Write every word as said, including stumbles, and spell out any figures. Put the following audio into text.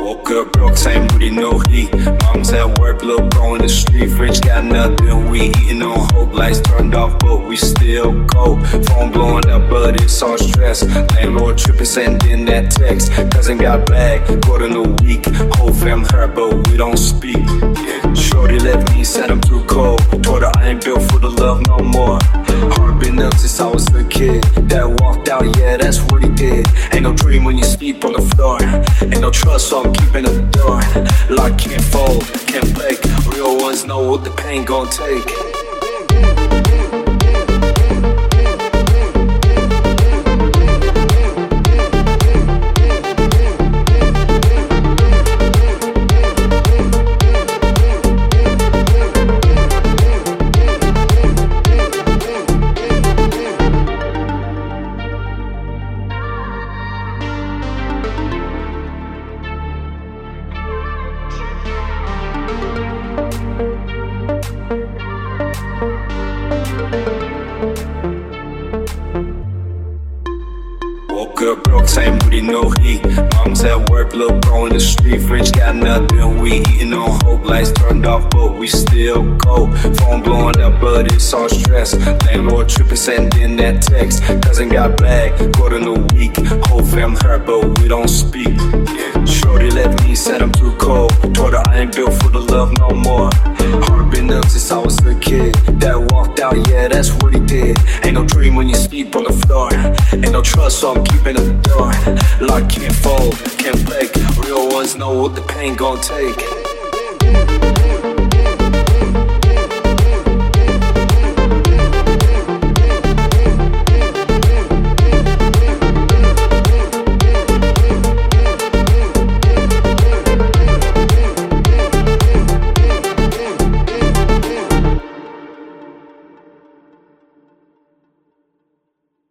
Woke up broke, same booty, no heat. Mom's at work, little bro in the street. Fridge got nothing, we eating on hope. Lights turned off, but we still go. Phone blowing up, but it's all stress. Landlord tripping, sending that text. Cousin got back, quarter in a week. Whole fam hurt, but we don't speak. Yeah. Shorty left me, said I'm too cold. Told her I ain't built for the love no more. Heart been up since I was a kid. That walked out, yeah, that's what he did. Ain't no dream when you sleep on the floor. Ain't no trust, so I'm keeping the door. Lock can't fold, can't break. Real ones know what the pain gon' take. Woke up broke, same booty, no heat. Mom's at work, little bro in the street. Fridge got nothing, we eating on hope. Lights turned off, but we still go. Phone blowing up, but it's all stress. Landlord tripping, sending that text. Cousin got back, quarter in a week. Whole fam hurt, but we don't speak. Yeah. Shorty left me, said I'm too cold. Told her I ain't built for the love no more. Heart been up since I was a kid. That walked out, yeah, that's what he did. Ain't no dream when you sleep on the floor. Ain't no trust, so I'm keeping the door. Lock can't fold, can't break. Real ones know what the pain gon' take.